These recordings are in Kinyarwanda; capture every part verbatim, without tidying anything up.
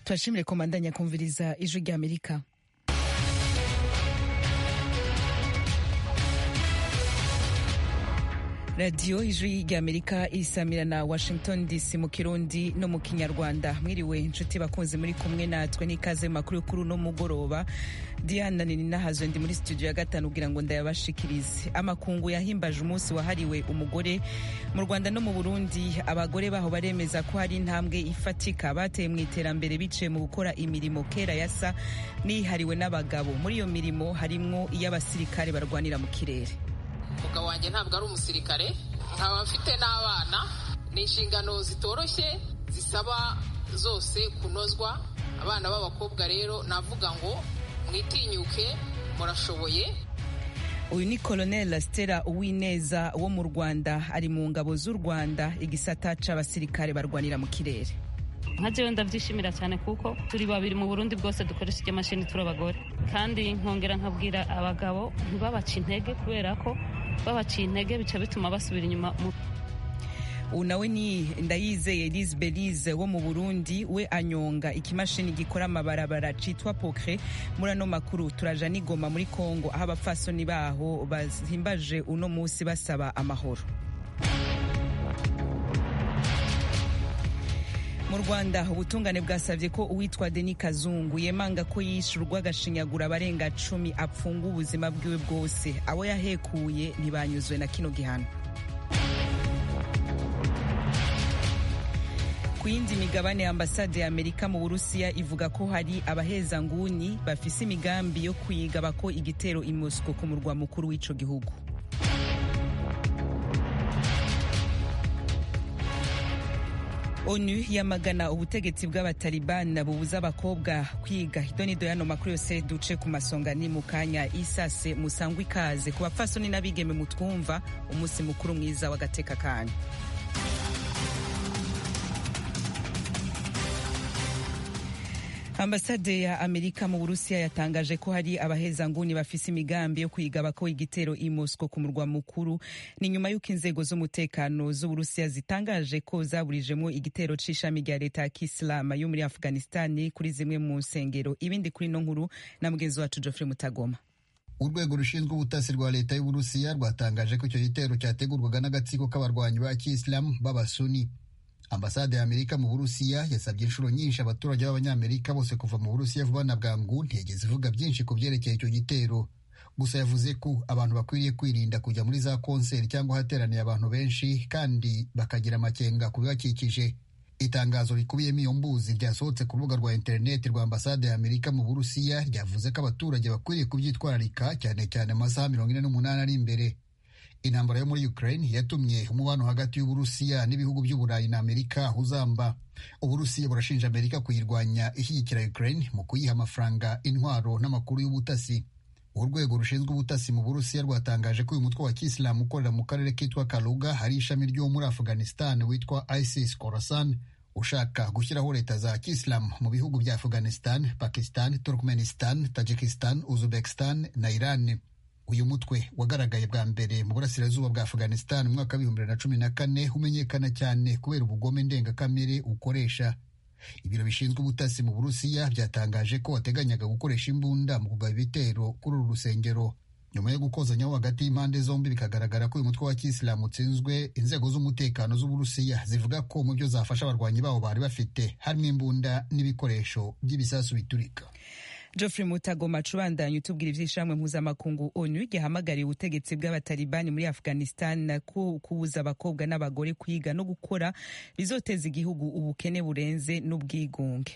turashimire komandanya kumviriza ijwi rya Amerika. Radio ijwi rya Amerika isamira na Washington D C mu Kirundi no mu Kinyarwanda. Mwiriwe inshuti bakunze muri kumwe natwe n'ikaze makuru kuri no mugoroba. Diana nini nahazwe ndi muri studio ya gatanu kugira ngo ndayabashikirize. Amakungu yahimbaje umunsi wahariwe umugore mu Rwanda no mu Burundi. Abagore baho baremeza ko hari intambwe ifatika bateye mu iterambere bice mu gukora imirimo kera yasa nihariwe n'abagabo. Muri iyo mirimo harimwo iy'abasirikare barwanira mu kirere. Umugabo wanjye ntabwo ari umusirikare, nkaba mfite n'abana. Ni inshingano zitoroshye zisaba zose kunozwa. Abana b'abakobwa rero navuga ngo mwitinyuke, murashoboye. Uyu ni Colonel Stella Uwineza wo mu Rwanda, ari mu ngabo z'u Rwanda igisata c'abasirikare barwanira mu kirere. Nka jewe ndavyishimira cyane kuko turi babiri mu Burundi bwose dukoresha iryo mashini turi abagore, kandi nkongera nkabwira abagabo ntibabaca intege kubera ko babaciye intege bica bituma basubira inyuma. Unawe ni Ndayizeye Elise Belize wo mu Burundi, we anyonga ikimashini gikora amabarabara citwa Pokre. Muri ano makuru turaja n'igoma muri Kongo aho abapfasoni baho bahimbaje uno musi basaba amahoro. Mu Rwanda ubutungane bwasavye ko uwitwa Denis Kazungu yemanga ko yishurwa agashinyagura abarenga cumi apfunga ubuzima bwiwe bwose. Abo yahekuye ntibanyuzwe na kino gihano. Ku yindi migabane, ambasade ya Amerika mu Burusiya ivuga ko hari abaheza nguni bafise imigambi yo kwigaba ko igitero i Moscow ku murwa mukuru w'ico gihugu. ONU yamagana ubutegetsi bw'abataliban bubuza abakobwa kwiga. Idonido yano makuru yose duce ku masongani mu kanya isase. Musangwa ikaze ku bapfasoni n'abigeme mutwumva, umunsi mukuru mwiza w'agateka kanyu. Ambasade ya Amerika mu Burusiya yatangaje ko hari abaheza nguni bafise imigambi yo kwigaba ko igitero i Moscow ku murwa mukuru. Ni nyuma y'uko inzego z'umutekano z'Uburusiya zitangaje ko zaburijemo igitero c'ishami rya leta ya Kisilamu yo muri Afghanistan kuri zimwe mu nsengero. Ibindi kuri no nkuru na mugenzi wacu Geoffrey Mutagoma. Urwego rushinzwe ubutasi rwa leta y'Uburusiya rwatangaje ko icyo gitero cyategurwaga n'agatsiko k'abarwanyi ba Kisilamu b'abasuni. Ambasade ya Amerika mu Burusiya yasabye inshuro nyinshi abaturage b'abanyamerika bose kuva mu Burusiya vuba na bwangu. Ntiyigeze ivuga byinshi ku byerekeye icyo gitero, gusa yavuze ko abantu bakwiriye kwirinda kujya muri za konseri cyangwa hateraniye abantu benshi kandi bakagira amakenga ku bibakikije. Itangazo rikubiyemo iyo mbuzi ryasohotse ku rubuga rwa interineti rwa Ambasade ya Amerika mu Burusiya ryavuze ko abaturage bakwiriye kubyitwararika cyane cyane amasaha mirongo ine n'umunani ari imbere. Intambara yo muri Ukraine yatumye umubano hagati y'Uburusiya n'ibihugu by'Uburayi na Amerika uzamba. Uburusiya burashinja Amerika kuyirwanya ishyigikira Ukraine mu kuyiha amafaranga, intwaro n'amakuru y'ubutasi. Urwego rushinzwe ubutasi mu Burusiya rwatangaje ko uyu mutwe wa Kisilamu ukorera mu karere kitwa Kaluga hari ishami ryo muri Afghanistan witwa ISIS Khorasan ushaka gushyiraho leta za Kisilamu mu bihugu bya Afghanistan, Pakistan, Turkmenistan, Tajikistan, Uzbekistan na Iran. Uyu mutwe wagaragaye bwa mbere mu burasirazuba bwa Afghanistan mu mwaka w'ibihumbi bibiri na cumi na kane, umenyekana cyane kubera ubugome ndengakamere ukoresha. Ibiro bishinzwe ubutasi mu Burusiya byatangaje ko wateganyaga gukoresha imbunda mu kugaba ibitero kuri uru rusengero. Nyuma yo gukozanyaho hagati y'impande zombi bikagaragara ko uyu mutwe wa Kisilamu utsinzwe, inzego z'umutekano z'Uburusiya zivuga ko mu byo zafasha abarwanyi babo bari bafite harimo imbunda n'ibikoresho by'ibisasu biturika. Geoffrey Mutagoma cubandanya utubwira ivy'ishamwe mpuzamakungu ONU gihamagariye ubutegetsi bw'abatalibani muri Afghanistan ko kubuza abakobwa n'abagore kwiga no gukora bizoteza igihugu ubukene burenze n'ubwigunge.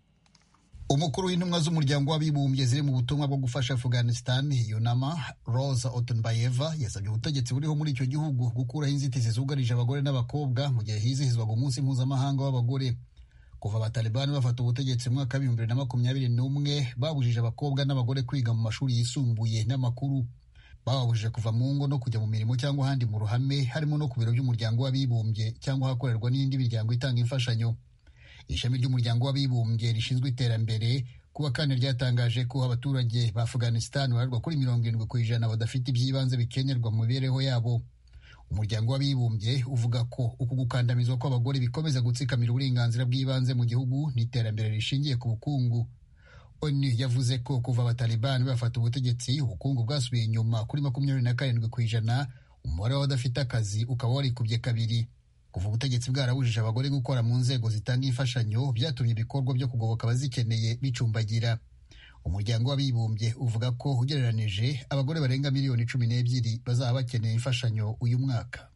Umukuru w'intumwa z'umuryango w'abibumbye ziri mu butumwa bwo gufasha Afghanistan, Yunama Rosa Otunbayeva, yasabye ubutegetsi buriho muri icyo gihugu gukuraho inzitizi zugarije abagore n'abakobwa mu gihe hizihizwaga umunsi mpuzamahanga w'abagore. Kuva abatalibani bafata ubutegetsi mu mwaka w'ibihumbi bibiri na makumyabiri n'umwe, babujije abakobwa n'abagore kwiga mu mashuri yisumbuye n'amakuru. Bababujije kuva mu ngo no kujya mu mirimo cyangwa ahandi mu ruhame, harimo no ku biro by'umuryango w'abibumbye cyangwa hakorerwa n'indi miryango itanga imfashanyo. Ishami ry'umuryango w'abibumbye rishinzwe iterambere kuwa kane ryatangaje ko abaturage ba Afghanistan bararwa kuri mirongo irindwi ku ijana badafite iby'ibanze bikenerwa mu mibereho yabo. umuryango w'abibumbye uvuga ko uku gukandamizwa kw'abagore bikomeza gutsikamira uburenganzira bw'ibanze mu gihugu n'iterambere rishingiye ku bukungu. onu yavuze ko kuva abatalibani bafata ubutegetsi ubukungu bwasubiye inyuma kuri makumyabiri na karindwi ku ijana, umubare w'abadafite akazi ukaba warikubye kabiri. Kuva ubutegetsi bwarabujije abagore gukora mu nzego zitanga imfashanyo byatumye ibikorwa byo kugoboka abazikeneye bicumbagira. Umuryango w'abibumbye uvuga ko ugereranije abagore barenga miliyoni cumi n'ebyiri bazaba bakeneye imfashanyo uyu mwaka.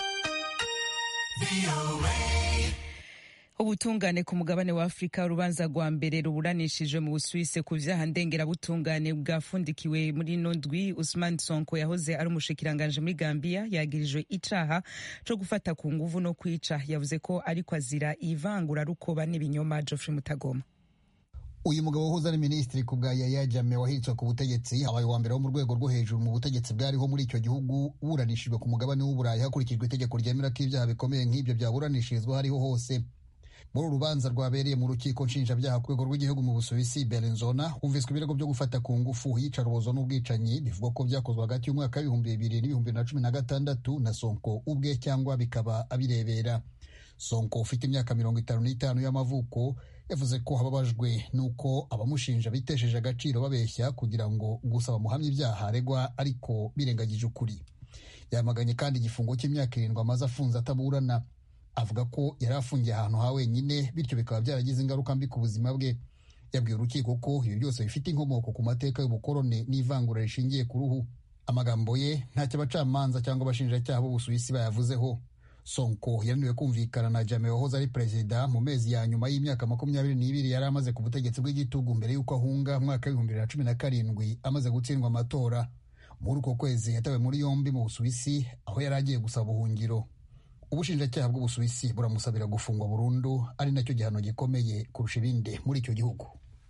Ubutungane ku mugabane wa Afrika, urubanza rwa mbere ruburanishije mu Busuwisi ku vyaha ndengerabutungane bwafundikiwe muri nondwi. Ousmane Sonko yahoze ari umushikiranganje muri Gambia yagirijwe icaha co gufata ku nguvu no kwica. Yavuze ko ariko azira ivangura rukoba n'ibinyoma. Geoffrey Mutagoma. Uyu mugabo wahoze ari minisitiri ku bwa Yaya Jammeh wahiritswe ku butegetsi abaye wa mbere wo mu rwego rwo hejuru mu butegetsi bwariho muri icyo gihugu uburanishijwe ku mugabane w'Uburayi hakurikijwe itegeko ryemera ko ibyaha bikomeye nk'ibyo byaburanishirizwa hariho hose. Muri urubanza rwabereye mu rukiko nshinjabyaha ku rwego rw'igihugu mu Busuwisi Bellinzona, humviswe ibirego byo gufata ku ngufu, iyicarubozo n'ubwicanyi bivugwa ko byakozwe hagati y'umwaka w'ibihumbi bibiri n'ibihumbi na cumi na gatandatu na Sonko ubwe cyangwa bikaba abirebera. Sonko ufite imyaka mirongo itanu n'itanu y'amavuko yavuze ko hababajwe nuko abamushinja bitesheje agaciro babeshya kugira ngo gusa bamuhamye ibyaha aregwa ariko birengagije ukuri. Yamaganye kandi igifungo cy'imyaka irindwi amaze afunze ataburana. Avuga ko yari afungiye ahantu ha wenyine bityo bikaba byaragize ingaruka mbi ku buzima bwe. Yabwiye urukiko ko ibi byose bifite inkomoko ku mateka y'ubukoroni n'ivangura rishingiye ku ruhu. Amagambo ye ntacyo abacamanza cyangwa abashinjacyaha b'Ubusuwisi bayavuzeho. Sonko yananiwe kumvikana na Jammeh wahoze ari perezida mu mezi ya nyuma y'imyaka makumyabiri n'ibiri yari amaze ku butegetsi bw'igitugu mbere y'uko ahunga mwaka w'ibihumbi bibiri na cumi na karindwi amaze gutsindwa amatora. Muri uko kwezi yatawe muri yombi mu Busuwisi aho yari agiye gusaba ubuhungiro. Ubushinjacyaha bw'Ubusuwisi buramusabira gufungwa burundu, ari nacyo gihano gikomeye kurusha ibindi muri icyo gihugu.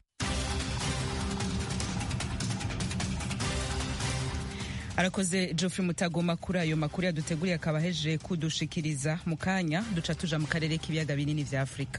Arakoze Geoffrey Mutagoma kuri ayo makuru yaduteguriye akaba heje kudushikiriza. Mu kanya duca tuja mu karere k'ibiyaga binini vya Afrika.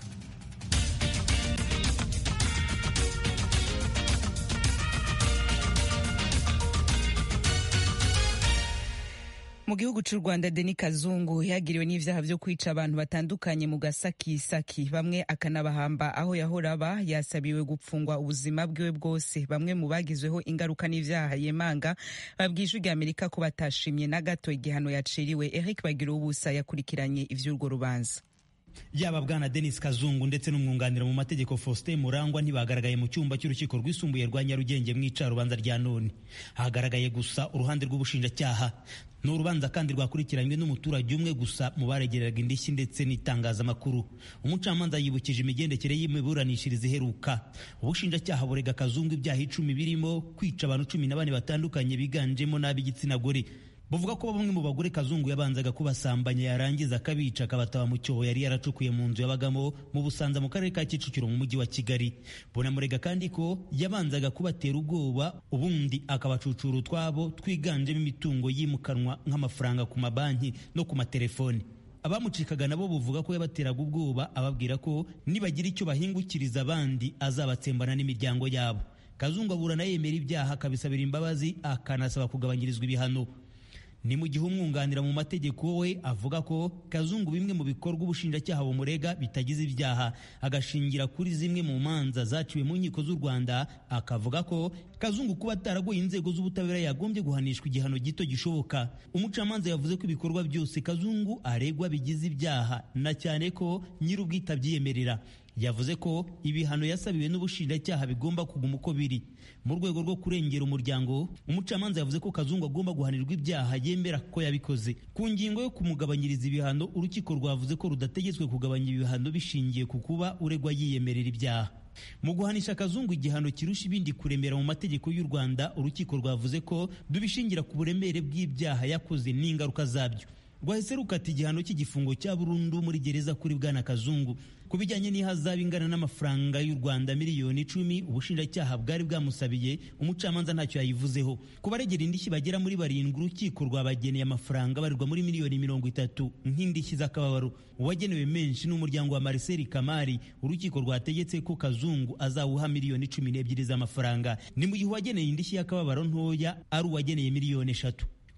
Mu gihugu cy'u Rwanda, Denis Kazungu yagiriwe n'ivyaha vyo kwica abantu batandukanye mu gasakisaki, bamwe akanabahamba aho yahora aba. Yasabiwe gupfungwa ubuzima bwiwe bwose. Bamwe mu bagizweho ingaruka n'ivyaha yemanga babwije rya Amerika ko batashimye na gato igihano yaciriwe. Eric Bagiruwubusa yakurikiranye ivy'urwo rubanza. Yaba bwana Denis Kazungu ndetse n'umwunganira mu mategeko Faustin Murangwa ntibagaragaye mu cyumba cy'urukiko rwisumbuye rwa Nyarugenge mu icarubanza rya none. Hagaragaye gusa uruhande rw'ubushinjacyaha. Ni urubanza kandi rwakurikiranywe n'umuturage umwe gusa mu baregereraga indishyi ndetse n'itangazamakuru. Umucamanza yibukije imigendekere y'imiburanishirize iheruka. Ubushinjacyaha burega Kazungu ibyaha icumi birimo kwica abantu cumi na bane batandukanye biganjemo n'ab'igitsina gore. Buvuga ko bamwe mu bagore Kazungu yabanzaga kubasambanya yarangiza akabica akabataba mu cyobo yari yaracukuye mu nzu yabagamo mu Busanza mu karere ka Kicukiro mu mujyi wa Kigali. Bunamurega kandi ko yabanzaga kubatera ubwoba ubundi akabacucura utwabo twiganjemo imitungo yimukanwa nk'amafaranga ku mabanki no ku matelefoni. Abamucikaga nabo buvuga ko yabateraga ubwoba ababwira ko nibagira icyo bahingukiriza abandi azabatsembana n'imiryango yabo. Kazungu aburana yemera ibyaha akabisabira imbabazi akanasaba kugabanyirizwa ibihano. Ni mu gihe umwunganira mu mategeko we avuga ko Kazungu bimwe mu bikorwa ubushinjacyaha bumurega bitagize ibyaha, agashingira kuri zimwe mu manza zaciwe mu nkiko z'u Rwanda. Akavuga ko Kazungu kuba ataragoye inzego z'ubutabera yagombye guhanishwa igihano gito gishoboka. Umucamanza yavuze ko ibikorwa byose Kazungu aregwa bigize ibyaha na cyane ko nyir'ubwite abyiyemerera. Yavuze ko ibihano yasabiwe n'ubushinjacyaha bigomba kuguma uko biri. Mu rwego rwo kurengera umuryango, umucamanza yavuze ko Kazungu agomba guhanirwa ibyaha yemera ko yabikoze. Ku ngingo yo kumugabanyiriza ibihano, urukiko rwavuze ko rudategetswe kugabanya ibihano bishingiye ku kuba uregwa yiyemerera ibyaha. Mu guhanisha Kazungu igihano kirusha ibindi kuremera mu mategeko y'u Rwanda, urukiko rwavuze ko dubishingira ku buremere bw'ibyaha yakoze n'ingaruka zabyo. Rwahise rukata igihano cy'igifungo cya burundu muri gereza kuri bwana Kazungu. Ku bijyanye n'ihazabu ingana n'amafaranga y'u Rwanda miliyoni icumi ubushinjacyaha bwari bwamusabiye, umucamanza ntacyo yayivuzeho. Ku baregera indishyi bagera muri barindwi, urukiko rwabageneye amafaranga barirwa muri miliyoni mirongo itatu nk'indishyi z'akababaro. Uwagenewe menshi n'umuryango wa Marcel Kamari, urukiko rwategetse ko Kazungu azawuha miliyoni cumi n'ebyiri z'amafaranga. Ni mu gihe uwageneye indishyi y'akababaro ntoya ari uwageneye miliyoni eshatu.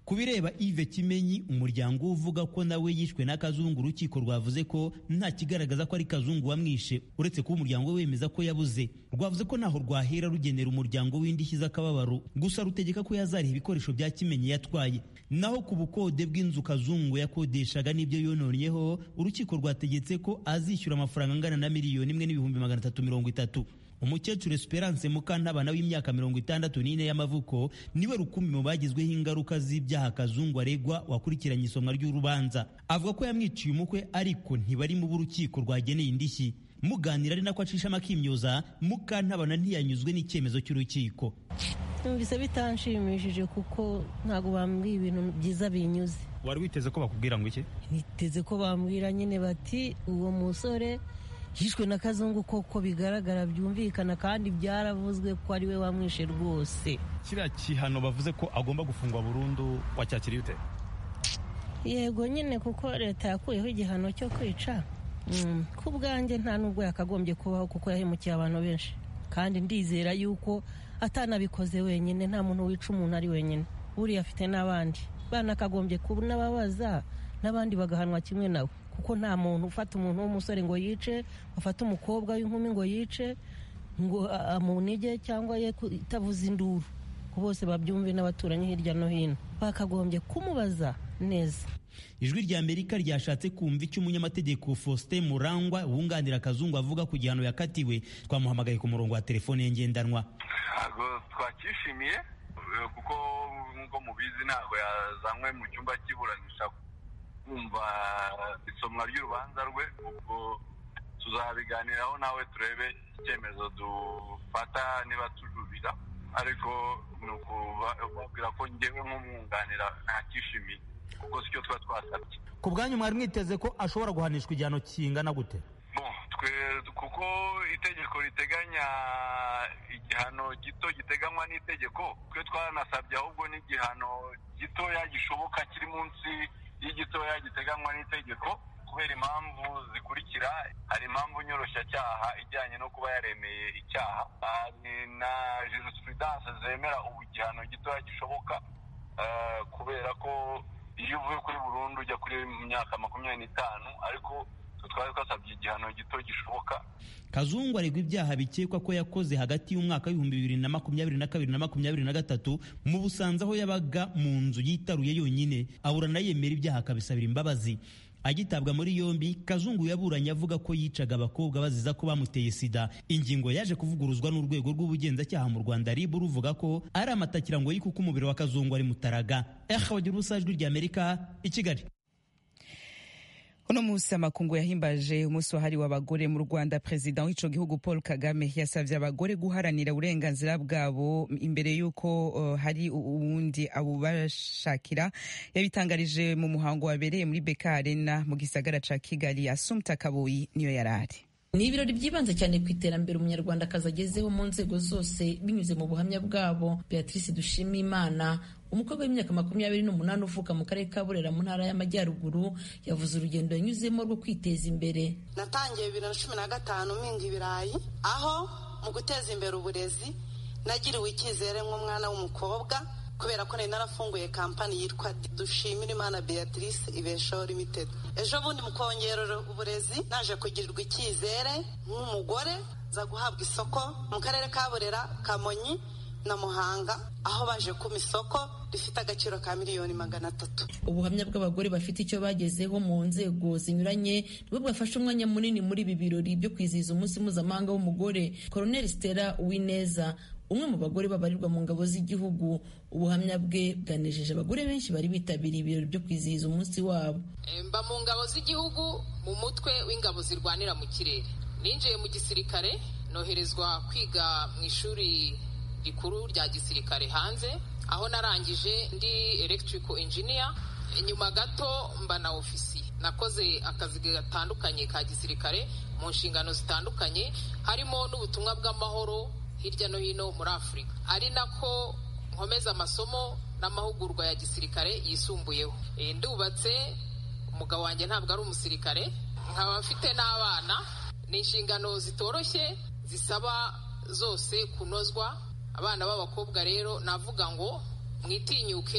Ku bireba Yves Kimenyi, umuryango uvuga ko nawe yishwe na Kazungu, urukiko rwavuze ko nta kigaragaza ko ari Kazungu wamwishe uretse kuba umuryango wemeza ko yabuze. Rwavuze ko naho rwahera rugenera umuryango w'indishyi z'akababaro, gusa rutegeka ko yazariha ibikoresho bya Kimenyi yatwaye. Naho ku bukode bw'inzu Kazungu yakodeshaga n'ibyo yononyeho, urukiko rwategetse ko azishyura amafaranga angana na miliyoni imwe n'ibihumbi magana atatu mirongo itatu. Umukecuru Esperance Mukantabana w'imyaka mirongo itandatu n'ine y'amavuko niwe rukumi mu bagizweho ingaruka z'ibyaha Kazungu aregwa, wakurikiranye isomwa ry'urubanza. Avuga ko yamwiciye umukwe ariko ntibari mu burukiko rwageneye indishyi. Muganira ari nako acisha amakimyoza, Mukantabana ntiyanyuzwe n'icyemezo cy'urukiko. Numvise bitanshimishije kuko ntago bambwiye ibintu byiza binyuze. Wari witeze ko bakubwira ngo iki? Niteze ko bambwira nyine bati uwo musore yishwe na Kazungu koko bigaragara byumvikana kandi byaravuzwe ko ari we wamwishe rwose. Kiriya kihano bavuze ko agomba gufungwa burundu, wacyakiriye ute? Yego nyine kuko leta yakuyeho igihano cyo kwica. Mm. Ku bwanjye nta nubwo yakagombye kubaho kuko yahemukiye abantu benshi, kandi ndizera yuko atanabikoze wenyine, nta muntu wica umuntu ari wenyine, buriya afite n'abandi bana akagombye kunababaza n'abandi bagahanwa kimwe nawe, kuko nta muntu ufata umuntu w'umusore ngo yice, ufata umukobwa w'inkumi ngo yice, ngo amunige cyangwa ye itavuza induru, ko bose babyumve n'abaturanyi hirya no hino, bakagombye kumubaza neza. Ijwi rya Amerika ryashatse kumva icyo umunyamategeko Faustin Murangwa wunganira Kazungu avuga ku gihano yakatiwe. Twamuhamagaye ku murongo wa telefone ngendanwa. Ntabwo twakishimiye kuko ngo mubizi ntabwo yazanywe mu cyumba cy'iburanisha kumva isomwa ry'urubanza rwe, ubwo tuzabiganiraho nawe turebe icyemezo dufata niba tujurira, ariko ni ukubabwira ko njyewe nk'umwunganira ntakishimiye kuko sicyo tuba twasabye. Ku bwanyu mwari mwiteze ko ashobora guhanishwa igihano kingana gute? Twe kuko itegeko riteganya igihano gito giteganywa n'itegeko, twe twanasabye ahubwo n'igihano gitoya gishoboka kiri munsi y'igitoya giteganywa n'itegeko, kubera impamvu zikurikira. Hari impamvu nyoroshyacyaha ijyanye no kuba yaremeye icyaha, na jurisprudence zemera ubu igihano gitoya gishoboka, kubera ko iyo uvuye kuri burundu ujya kuri myaka makumyabiri n'itanu, ariko twari twasabye igihano gito gishoboka. Kazungu aregwa ibyaha bikekwa ko yakoze hagati y'umwaka w'ibihumbi bibiri na makumyabiri na kabiri na makumyabiri na gatatu mu Busanza, aho yabaga mu nzu yitaruye yonyine, aburana yemera ibyaha akabisabira imbabazi. Agitabwa muri yombi, Kazungu yaburanye avuga ko yicaga abakobwa baziza ko bamuteye sida. Ingingo yaje kuvuguruzwa n'urwego rw'ubugenzacyaha mu Rwanda R I B ruvuga ko ari amatakira ngo yikuko umubiri wa Kazungu ari mutaraga. Bagira ubusajwi rya Amerika i Kigali. Uno musi amakungu yahimbaje umunsi wahariwe abagore mu Rwanda. Perezida w'ico gihugu Paul Kagame yasavye abagore guharanira uburenganzira bwabo imbere yuko uh, hari uwundi abubashakira. Yabitangarije mu muhango wabereye muri B K Arena mu gisagara ca Kigali. Assumpta Kaboyi niyo yarari. Ni ibirori byibanze cyane ku iterambere umunyarwanda akazagezeho mu nzego zose binyuze mu buhamya bwabo. Beatrice Dushimimana, umukobwa w'imyaka makumyabiri n'umunani uvuka mu karere ka Burera mu ntara y'Amajyaruguru, yavuze urugendo yanyuzemo rwo kwiteza imbere. Natangiye bibiri na cumi na gatanu mpinga ibirayi, aho mu guteza imbere uburezi nagiriwe icyizere nk'umwana w'umukobwa, kubera ko nari narafunguye kampani yitwa Dushimira Imana Beatrice Ibeshaho Limited. Ejo bundi mu kongerera uburezi naje kugirirwa icyizere nk'umugore, za guhabwa isoko mu karere ka Burera, Kamonyi na Muhanga, aho baje kuma isoko rifite agaciro ka miliyoni magana atatu. Ubuhamya bw'abagore bafite icyo bagezeho mu nzego zinyuranye nibwo bwafashe umwanya munini muri ibi birori byo kwizihiza umunsi mpuzamahanga w'umugore. Colonel Stella Uwineza, umwe mu bagore babarirwa mu ngabo z'igihugu, ubuhamya bwe bwanejeje abagore benshi bari bitabiriye ibirori byo kwizihiza umunsi wabo. Mba mu ngabo z'igihugu mu mutwe w'ingabo zirwanira mu kirere. Ninjiye mu gisirikare, noherezwa kwiga mu ishuri rikuru rya gisirikare hanze, aho narangije ndi electrical engineer. Inyuma gato mba na ofisi. Nakoze akazi gatandukanye ka gisirikare mu nshingano zitandukanye, harimo n'ubutumwa bw'amahoro hirya no hino muri Afurika, ari nako nkomeza amasomo n'amahugurwa ya gisirikare yisumbuyeho. E, ndubatse, umugabo wanjye ntabwo ari umusirikare, nkaba mfite n'abana. Ni inshingano zitoroshye zisaba zose kunozwa. Abana b'abakobwa rero navuga ngo mwitinyuke,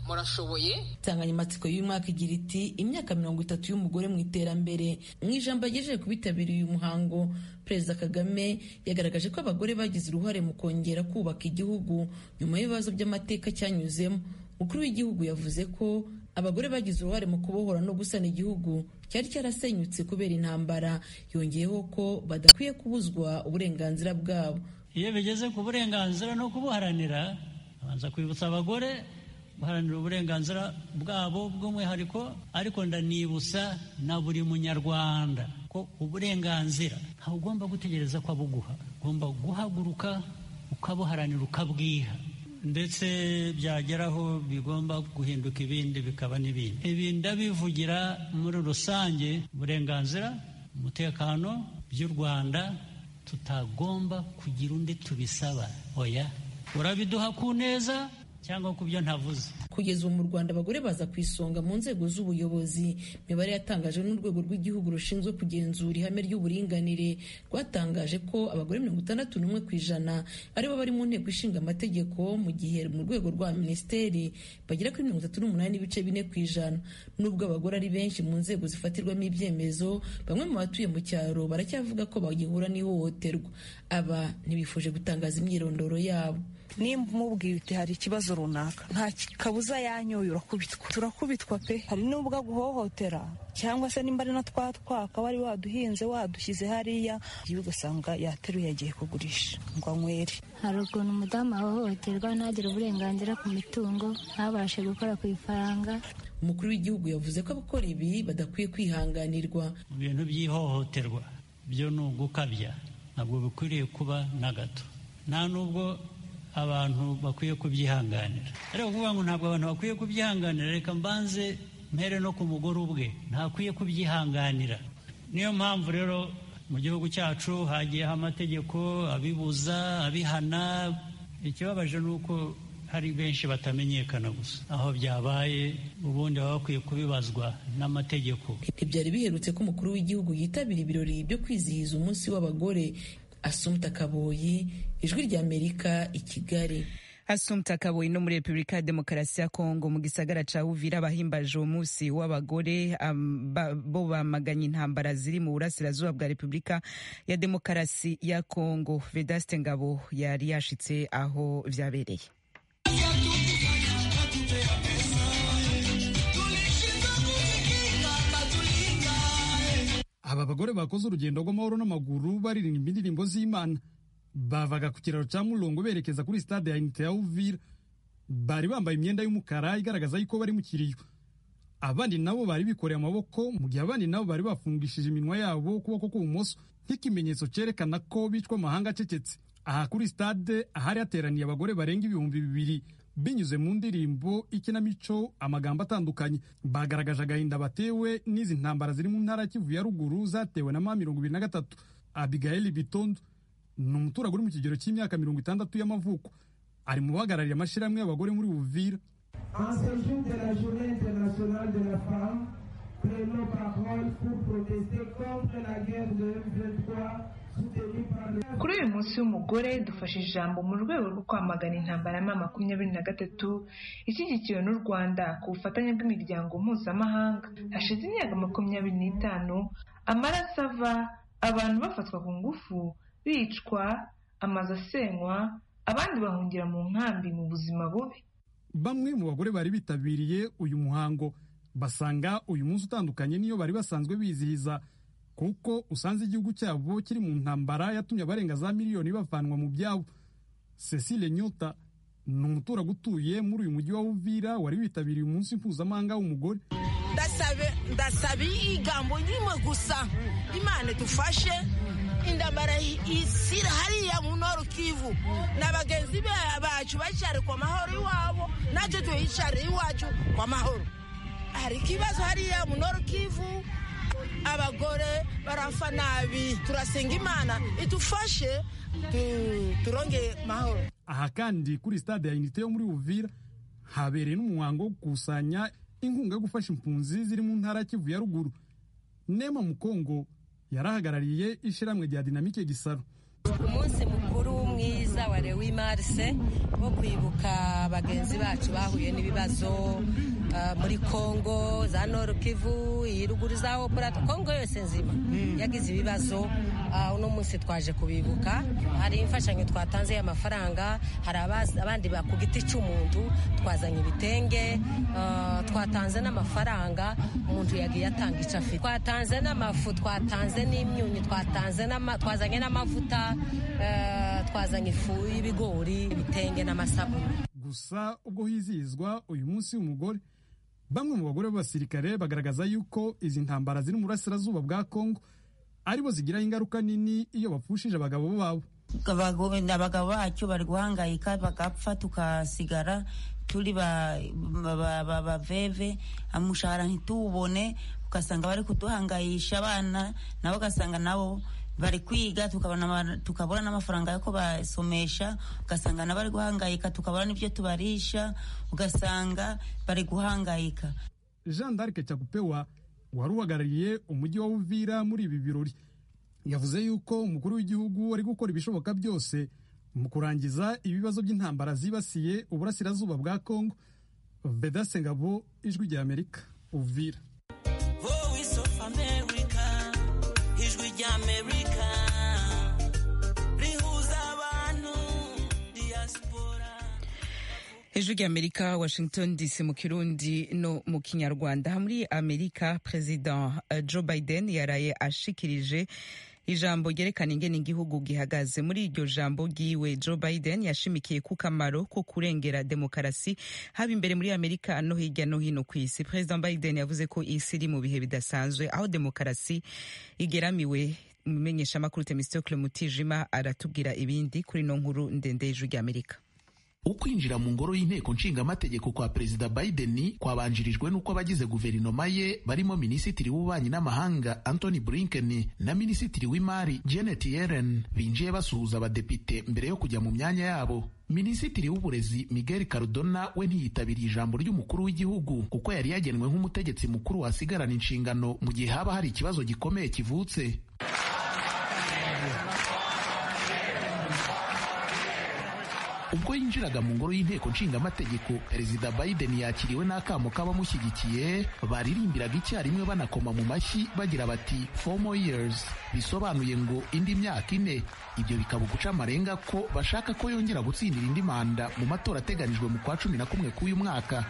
murashoboye. Insanganyamatsiko y'uyu mwaka igira iti imyaka mirongo itatu y'umugore mu iterambere. Mu ijambo agejeje ku bitabiriye uyu muhango, Perezida Kagame yagaragaje ko abagore bagize uruhare mu kongera kubaka igihugu nyuma y'ibibazo by'amateka cyanyuzemo. Umukuru w'igihugu yavuze ko abagore bagize uruhare mu kubohora no gusana igihugu cyari cyarasenyutse kubera intambara. Yongeyeho ko badakwiye kubuzwa uburenganzira bwabo. Iyo bigeze ku burenganzira no kubuharanira, abanza kwibutsa abagore guharanira uburenganzira bwabo bw'umwihariko, ariko ndanibutsa na buri munyarwanda ko uburenganzira ntawe ugomba gutegereza ko abuguha, ugomba guhaguruka ukabuharanira ukabwiha, ndetse byageraho bigomba guhinduka ibindi bikaba n'ibindi. Ibi ndabivugira muri rusange, uburenganzira, umutekano by'u Rwanda tutagomba kugira undi tubisaba. Oya, urabiduha ku neza cyangwa ku byo ntavuze. Kugeza ubu mu Rwanda abagore baza ku isonga mu nzego z'ubuyobozi. Imibare yatangajwe n'urwego rw'igihugu rushinzwe kugenzura ihame ry'uburinganire rwatangaje ko abagore mirongo itandatu n'umwe ku ijana aribo bari mu nteko ishinga amategeko, mu gihe mu rwego rwa minisiteri bagera kuri mirongo itatu n'umunani n'ibice bine ku ijana. Nubwo abagore ari benshi mu nzego zifatirwamo ibyemezo, bamwe mu batuye mu cyaro baracyavuga ko bagihura n'ihohoterwa. Aba ntibifuje gutangaza imyirondoro yabo. Nimba umubwiye uti hari ikibazo runaka, nta kabuza yanyoye urakubitwa. Turakubitwa pe. Hari n'ubwo aguhohotera, cyangwa se nimba ari na twa twaka wari waduhinze wadushyize hariya, ugasanga yateruye yagiye kugurisha ngo anywere. Hari ukuntu umudamu ahohoterwa ntagire uburenganzira ku mitungo, ntabashe gukora ku ifaranga. Umukuru w'igihugu yavuze ko abakora ibi badakwiye kwihanganirwa. Mu bintu by'ihohoterwa byo ni ugukabya, ntabwo bikwiriye kuba na gato, nta nubwo abantu bakwiye kubyihanganira. Ariko kuvuga ngo ntabwo abantu bakwiye kubyihanganira, reka mbanze mpere no ku mugore ubwe ntakwiye kubyihanganira. Niyo mpamvu rero mu gihugu cyacu hagiyeho amategeko abibuza, abihana. Ikibabaje ni uko hari benshi batamenyekana gusa. Aho byabaye ubundi baba bakwiye kubibazwa n'amategeko. Ibyari biherutse ko umukuru w'igihugu yitabira ibirori byo kwizihiza umunsi w'abagore. Assumpta Kaboyi, Ijwi ry'Amerika, i Kigali. Assumpta Kaboyi no muri Repubulika ya Demokarasi ya Kongo mu gisagara ca Uvira bahimbaje umunsi w'abagore, um, bo bamaganye intambara ziri mu burasirazuba bwa Repubulika ya Demokarasi ya Kongo. Vedaste Ngabo yari yashitse aho vyabereye. Aba bagore bakoze urugendo rw'amahoro n'amaguru baririmba indirimbo z'Imana. Bavaga ku kiraro cya Mulongo berekeza kuri stade ya Unité ya Uvira. Bari bambaye imyenda y'umukara igaragaza yuko bari mu kiriyo. Abandi nabo bari bikoreye amaboko, mu gihe abandi nabo bari bafungishije iminwa yabo kuboko kw'ubumoso nk'ikimenyetso cyerekana ko bicwa amahanga acecetse. Aha kuri stade ahari hateraniye abagore barenga ibihumbi bibiri, binyuze mu ndirimbo, ikinamico, amagambo atandukanye. Bagaragaje agahinda batewe n'izi ntambara ziri mu ntara Kivu ya ruguru zatewe na ma mirongo ibiri na gatatu. Abigail Bitondo ni umuturage uri mu kigero cy'imyaka mirongo itandatu y'amavuko, ari mu bahagarariye amashyirahamwe y'abagore muri Uvira. Kuri uyu munsi w'umugore dufashe ijambo mu rwego rwo kwamagana intambara ya makumyabiri na gatatu ishyigikiwe n'u Rwanda ku bufatanye bw'imiryango mpuzamahanga. Hashize imyaka makumyabiri n'itanu amaraso ava, abantu bafatwa ku ngufu, bicwa, amazu asenywa, abandi bahungira mu nkambi mu buzima bubi. Bamwe mu bagore bari bitabiriye uyu muhango basanga uyu munsi utandukanye niyo bari basanzwe bizihiza, kuko usanze igihugu cyabo kiri mu ntambara yatumye abarenga za miliyoni bavanwa mu byabo. Cecile Nyota ni umuturage utuye muri uyu mujyi wa Uvira wari witabiriye umunsi mpuzamahanga w'umugore. Ndasabe ndasabe igambo rimwe gusa, Imana dufashe indambara isira hariya mu Nord Kivu n'abagenzi bacu bacare kwa mahoro iwabo, natwe tuyicare iwacu kwa mahoro. Hari ikibazo hariya mu Nord Kivu, abagore barafa nabi, turasenga Imana idufashe turonge mahoro. Aha kandi kuri stade ya Unité yo muri Uvira habereye n'umuhango wo gukusanya inkunga yo gufasha impunzi ziri mu ntara Kivu ya ruguru. Nema Mukongo yarahagarariye ishiramwe rya Dynamique Gisaro. Umunsi mukuru mwiza neza wa lewi marise wo kwibuka bagenzi bacu bahuye n'ibibazo Uh, muri Kongo za Nord Kivu iruguru za Opera Kongo yose nzima mm. yagize ibibazo uh, uno munsi twaje kubibuka. Hari imfashanyo twatanze y'amafaranga, hari abandi ku giti cy'umuntu twazanye ibitenge, uh, twatanze n'amafaranga umuntu yagiye atanga icyo afite, twatanze n'amafu, twatanze n'imyunyu, twatanze n'ama twazanye n'amavuta, uh, twazanye ifu y'ibigori, ibitenge n'amasabuni. Gusa ubwo hizizwa uyu munsi w'umugore, bamwe mu bagore b'abasirikare bagaragaza yuko izi ntambara ziri mu burasirazuba bwa Kongo aribo zigiraho ingaruka nini iyo bapfushije abagabo babo. Abagabo bacu bari guhangayika bagapfa, tukasigara turi baveve, umushahara ntitubone, ugasanga bari kuduhangayisha abana nabo, ugasanga nabo bari kwiga tukabona tukabona n'amafaranga yo basomesha, ugasanga nabari guhangayika, tukabona n'ibyo tubarisha, ugasanga bari guhangayika. Jean d'Arc Cyakupewa wari uhagarariye umujyi wa Uvira muri ibi birori yavuze yuko umukuru w'igihugu ari gukora ibishoboka byose mu kurangiza ibibazo by'intambara zibasiye uburasirazuba bwa Kongo. Vedaste Ngabo, Ijwi rya Amerika, Uvira. Voice of America, Ijwi rya Amerika, rihuza abantu diaspora. Ijwi rya Amerika, Washington D C mu Kirundi no mu Kinyarwanda. Muri Amerika, President Joe Biden yaraye ashikirije ijambo ryerekana ingene igihugu gihagaze. Muri iryo jambo ryiwe, Joe Biden yashimikiye ku kamaro ko kurengera demokarasi haba imbere muri Amerika no hirya no hino ku isi. President Biden yavuze ko isi iri mu bihe bidasanzwe aho demokarasi igeramiwe. Umumenyesha makuru Themistocle Mutijima aratubwira ibindi kuri no nkuru ndende y'Ijwi rya Amerika. Ukwinjira mu ngoro y'inteko nshingaamategeko kwa Perezida Biden kwabanjirijwe n'uko abagize guverinoma ye barimo Minisitiri w'Ububanyi n'Amahanga Anthony Blinken na Minisitiri w'Imari Janet Yellen binjiye basuhuza abadepite mbere yo kujya mu myanya yabo. Minisitiri w'Uburezi Miguel Cardona we ntiyitabiriye ijambo ry'umukuru w'igihugu kuko yari yagenwe nk'umutegetsi mukuru wasigarana inshingano mu gihe haba hari ikibazo gikomeye kivutse. Ubwo yinjiraga mu ngoro y'inteko nshingamategeko, Perezida Biden yakiriwe n'akamo k'abamushyigikiye baririmbiraga icyarimwe banakoma mu mashyi bagira bati four more years, bisobanuye ngo indi myaka ine. Ibyo bikaba guca amarenga ko bashaka ko yongera gutsindira indi manda mu matora ateganijwe mu kwa cumi na kumwe k'uyu mwaka.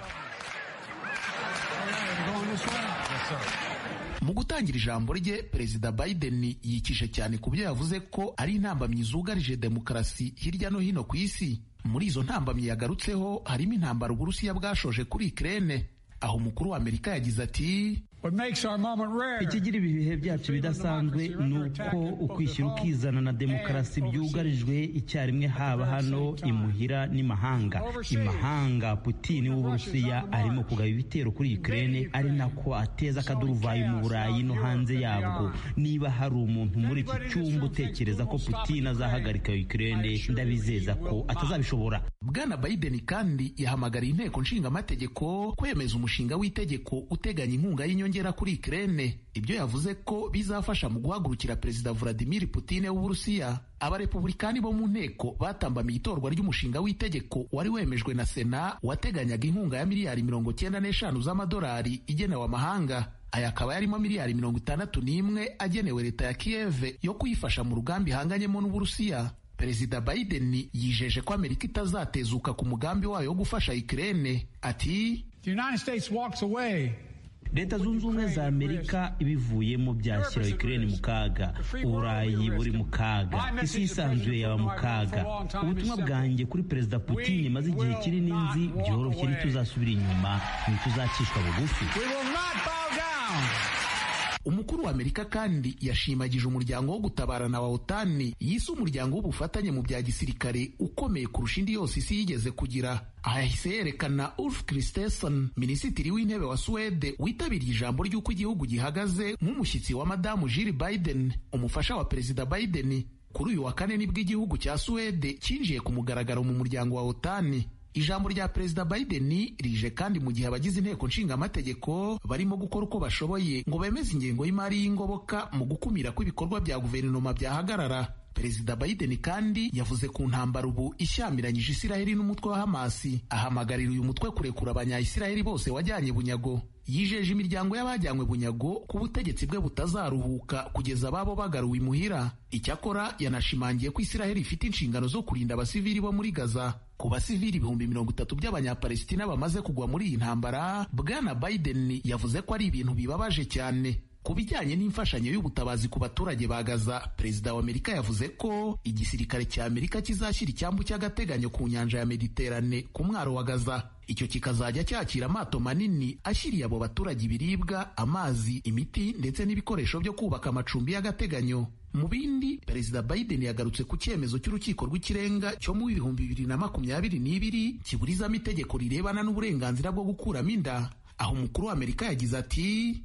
Mu gutangira ijambo rye, Perezida Biden yikishe cyane ku byo yavuze ko ari intambamyi zugarije demokarasi hirya no hino ku isi. Muri izo ntambamyi yagarutseho harimo intambara Uburusiya bwashoje kuri Ukraine, aho umukuru wa Amerika yagize ati ikigira ibi bihe byacu bidasanzwe ni uko ukwishyira ukizana na demokarasi byugarijwe icyarimwe, haba hano imuhira n'imahanga. Imahanga, Putin w'Uburusiya arimo kugaba ibitero kuri Ukraine, ari nako ateza akaduruvayo mu Burayi no hanze yabwo. Niba hari umuntu muri iki cyumba utekereza ko Putin azahagarika Ukraine, ndabizeza ko atazabishobora. Bwana Biden kandi yahamagariye inteko nshingamategeko kwemeza umushinga w'itegeko uteganya inkunga y'inyongera ngera kuri Ukraine. Ibyo yavuze ko bizafasha mu guhagurukira Perezida Vladimir Putin w'Uburusiya. Abarepublikani bo mu nteko batambamiye itorwa ry'umushinga w'itegeko wari wemejwe na Sena wateganyaga inkunga ya miliyari mirongo cyenda n'eshanu z'amadolari igenewe amahanga. Aya akaba yarimo miliyari mirongo itandatu n'imwe agenewe leta ya Kiev yo kuyifasha mu rugambi ihanganyemo n'Uburusiya. Perezida Biden yijeje ko Amerika itazatezuka ku mugambi wayo wo gufasha Ukraine. Ati, The United States walks away. Leta zunze ubumwe za Amerika ibivuyemo byashyira Ukraine mu kaga, Uburayi buri mu kaga, isi yisanzuye yaba mu kaga. Ubutumwa bwanjye kuri Perezida Putin maze igihe kinini nzi byoroshye ntituzasubira inyuma, ntituzacishwa bugufi. Umukuru wa Amerika kandi yashimagije umuryango wo gutabarana wa OTAN yise umuryango w'ubufatanye mu bya gisirikare ukomeye kurusha indi yose isi yigeze kugira. Aha yahise yerekana Ulf Kristersson, Minisitiri w'Intebe wa Suwede, witabiriye ijambo ry'uko igihugu gihagaze nk'umushyitsi wa Madamu Jill Biden, umufasha wa Perezida Biden. Kuri uyu wa kane nibwo igihugu cya Suwede cyinjiye ku mugaragaro mu muryango wa OTAN. Ijambo rya Perezida Biden rije kandi mu gihe abagize inteko nshingamategeko barimo gukora uko bashoboye ngo bemeze ingengo y'imari y'ingoboka mu gukumira ko ibikorwa bya guverinoma byahagarara. Perezida Biden kandi yavuze ku ntambara ubu ishyamiranyije Isiraheli n'umutwe wa Hamasi, ahamagarira uyu mutwe kurekura abanya-Isiraheli bose wajyanye bunyago. Yijeje imiryango y'abajyanywe bunyago ku butegetsi bwe butazaruhuka kugeza ababo bagaruwe imuhira. Icyakora yanashimangiye ko Isiraheli ifite inshingano zo kurinda abasivili bo muri Gaza. Ku basivili ibihumbi mirongo itatu by'abanyapalestina bamaze kugwa muri iyi ntambara, Bwana Biden yavuze ko ari ibintu bibabaje cyane. Ku bijyanye n'imfashanyo y'ubutabazi ku baturage ba Gaza, Perezida wa Amerika yavuze ko igisirikare cya Amerika kizashyira icyambu cy'agateganyo ku nyanja ya Mediterane ku mwaro wa Gaza. Icyo kikazajya cyakira amato manini ashyiriye abo baturage ibiribwa, amazi, imiti ndetse n'ibikoresho byo kubaka amacumbi y'agateganyo. Mu bindi, Perezida Biden yagarutse ku cyemezo cy'urukiko rw'ikirenga cyo mu bihumbi bibiri na makumyabiri n'ibiri kiburizamo itegeko rirebana n'uburenganzira bwo gukuramo inda. Aho umukuru wa Amerika yagize ati: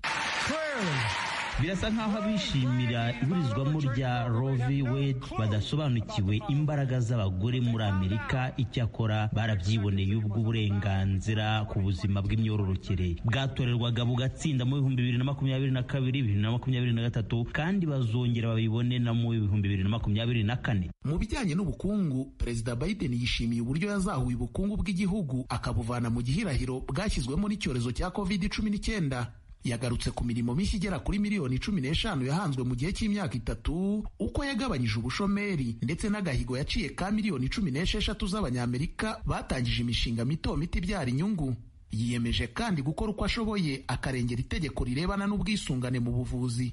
birasa nk'aho abishimira iburizwamo rya Roe v. Wade badasobanukiwe imbaraga z'abagore muri Amerika. Icyakora barabyiboneye ubwo uburenganzira ku buzima bw'imyororokere bwatorerwaga bugatsinda mu bihumbi bibiri na makumyabiri na kabiri, bibiri na makumyabiri na gatatu, kandi bazongera babibone na mu bihumbi bibiri na makumyabiri na kane. Mu bijyanye n'ubukungu, Perezida Biden yishimiye uburyo yazahuye ubukungu bw'igihugu akabuvana mu gihirahiro bwashyizwemo n'icyorezo cya covid cumi n'icyenda. Yagarutse ku mirimo mishya igera kuri miliyoni cumi n'eshanu yahanzwe mu gihe cy'imyaka itatu, uko yagabanyije ubushomeri ndetse n'agahigo yaciye ka miliyoni cumi n'esheshatu z'abanyamerika batangije imishinga mito mito ibyara inyungu. Yiyemeje kandi gukora uko ashoboye akarengera itegeko rirebana n'ubwisungane mu buvuzi.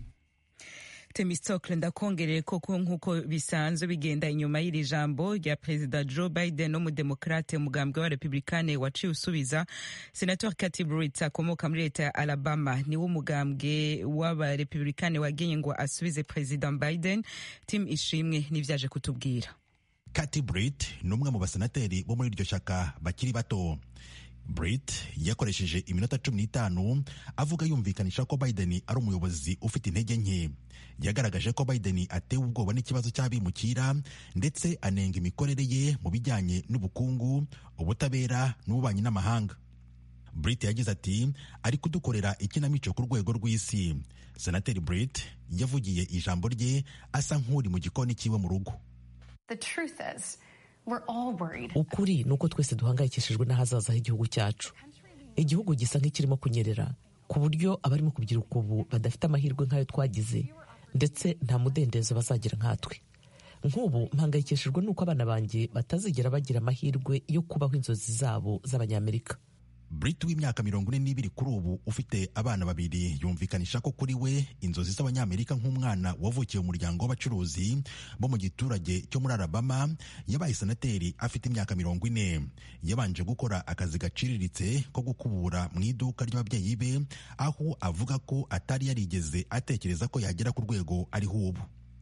Temistokle ndakongereye koko nk'uko bisanzwe bigenda inyuma y'iri jambo rya Perezida Joe Biden n'umudemokrate umugambwe wa Republikane waciye usubiza Senator Kathy Britt akomoka muri leta ya Alabama, ni wo mugambwe w'aba Republikane wagenye ngo asubize President Biden. Tim Ishimwe nivyaje kutubwira. Kathy Britt ni umwe mu basenateri bo muri iryo shaka bakiri bato. Britt yakoresheje iminota cumi n'itanu avuga yumvikanisha ko Biden ari umuyobozi ufite intege nke. Yagaragaje ko Biden atewe ubwoba n'ikibazo cy'abimukira ndetse anenga imikorere ye mu bijyanye n'ubukungu, ubutabera n'ububanyi n'amahanga. Britt yagize ati ari kudukorera ikinamico ku rwego rw'isi. Senateri Britt yavugiye ijambo rye asa nk'uri mu gikoni cyiwe mu rugo. The truth is, we're all worried. Ukuri nuko twese duhangayikishijwe n'ahazaza h'igihugu cyacu. Igihugu gisa nk'ikirimo kunyerera ku buryo abarimo kubyiruka ubu badafite amahirwe nk'ayo twagize, ndetse nta mudendezo bazagira nkatwe. Nk'ubu mpangayikishijwe nuko abana banjye batazigera bagira amahirwe yo kubaho inzozi zabo z'abanyamerika. Britt w'imyaka mirongo ine n'ibiri kuri ubu ufite abana babiri yumvikanisha ko kuri we inzozi z'abanyamerika nk'umwana wavukiye mu muryango w'abacuruzi bo mu giturage cyo muri Alabama. Yabaye senateri afite imyaka mirongo ine. Yabanje gukora akazi gaciriritse ko gukubura mu iduka ry'ababyeyi be, aho avuga ko atari yarigeze atekereza ko yagera ku rwego ariho ubu.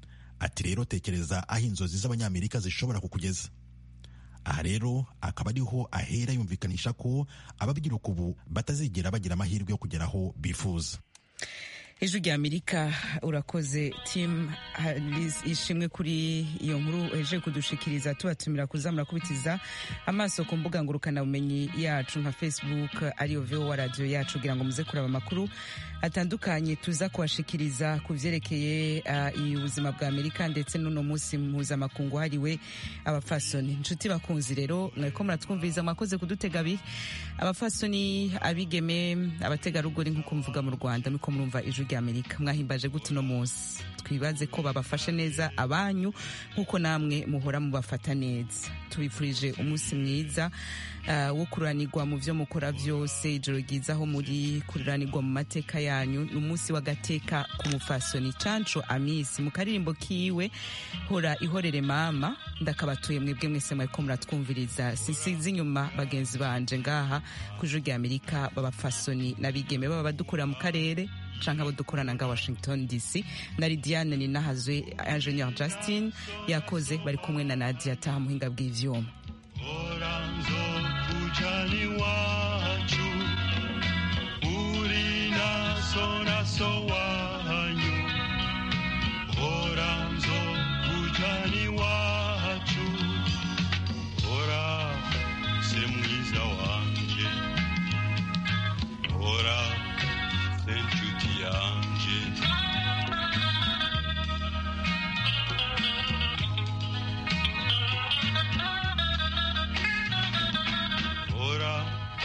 Ati rero tekereza aho inzozi z'abanyamerika zishobora kukugeza. Aha rero akaba ariho ahera yumvikanisha ko ababyiruka ubu batazigera bagira amahirwe yo kugera aho bifuza. Ijwi rya Amerika, urakoze Tim Ishimwe kuri iyo nkuru eje kudushikiriza. Tubatumira kuzamura kubitiza amaso ku mbuga ngurukana bumenyi yacu nka Facebook ariyo V O A radio yacu kugira ngo muze kuraba amakuru atandukanye tuza kubashikiriza ku vyerekeye uh, ubuzima bwa Amerika ndetse n'uno munsi mpuzamakungu hariwe abafasoni. Inshuti bakunzi rero mwariko muratwumviriza, mwakoze kudutega abiri. Abafasoni, abigeme, abategarugori nk'uko mvuga mu Rwanda, miko murumva ijwi rya Amerika. Mwahimbaje gute no munsi? Twibaze ko babafashe neza abanyu nk'uko namwe muhora mubafata neza. Tubifurije umunsi mwiza uh, wo kuranirwa mu vyo mukora vyose, ijoro ryiza aho muri kuranirwa mu mateka yanyu. N'umunsi w'agateka ku mufasoni. Canco Amisi mu karirimbo kiwe hora ihorere mama ndakabatuye mwebwe mwese mwariko muratwumviriza. Sisize inyuma bagenzi banje ngaha ku ijwi rya Amerika babafasoni nabigeme baba badukura mu karere canke abo dukorana nga Washington D C. Na Lidiane ni nahazwe Engineer Justin yakoze bari kumwe na Nadia taha muhinga bw'ivyuma. Oranzo kujani wacu uri naso naso